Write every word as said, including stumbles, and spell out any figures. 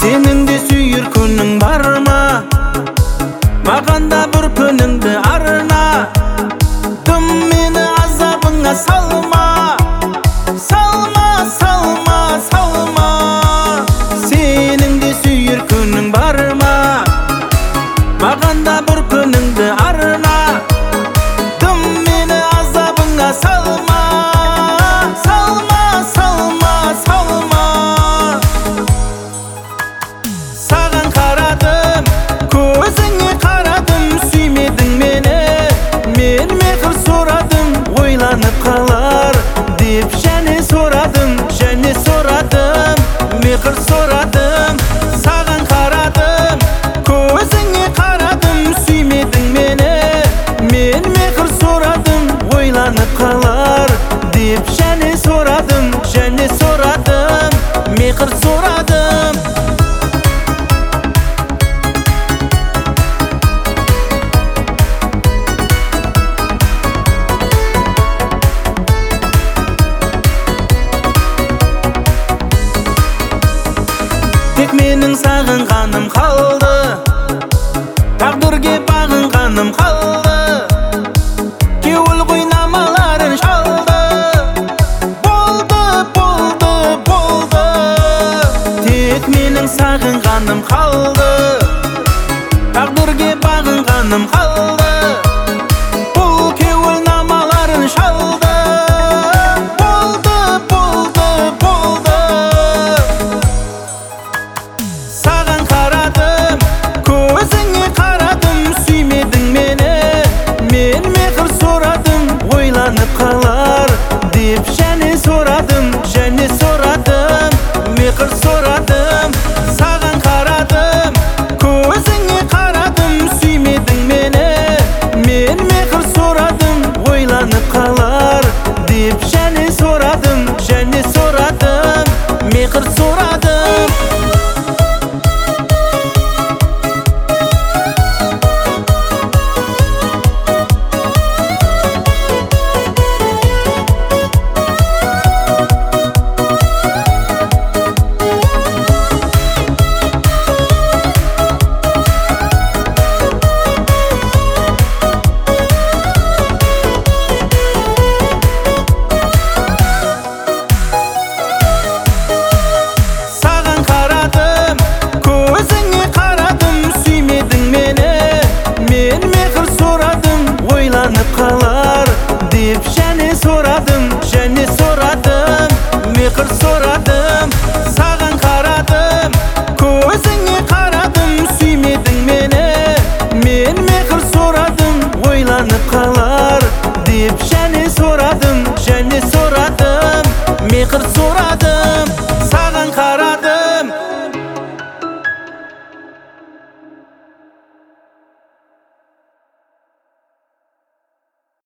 Senin de sүйір күнің бар ма? Маған да бір күніңді арна. Тым мені азабыңа салма, салма, салма, салма. Senin de sүйір күнің бар ма? Маған да бір күніңді арна. Тым мені азабыңа салма, салма, салма, салма. Саған қарадым, көзіңе қарадым, сүймедің мені. Мен мехір сұрадым, ойланып қалар деп және сұрадым, және сұрадым, мехір сұрадым. Саған қарадым, көзіңе қарадым, сүймедің мені. Мен мехір сұрадым, ойланып қалар деп және сұрадым, және сұрадым, мехір сұрадым. Тек менің сағынғаным қалды, тағдырге бағынғаным қалды. Кеуіл ойнамаларын шалды, болды, болды, болды. Тек менің сағынғаным қалды, тағдырге бағынғаным қалды. Бұл кеуіл намаларын шалды, болды, болды, болды. Саған қарадым, көзіңе қарадым, сүймедің мені. Мен мехір сұрадым, ойланып қалар деп және сұрадым, және сұрадым, мехір сұрадым. Саған қарадым, көзіңе қарадым, сүймедің мені. Мен мехір сұрадым, ойланып қалар деп және сұрадым, және сұрадым, мехір сұрадым. Қалар деп және сұрадым, және сұрадым, мехір сұрадым. Саған қарадым, көзіңе қарадым, сүймедің мені. Мен мехір сұрадым, ойланып қалар деп және сұрадым, және сұрадым, мехір сұрадым.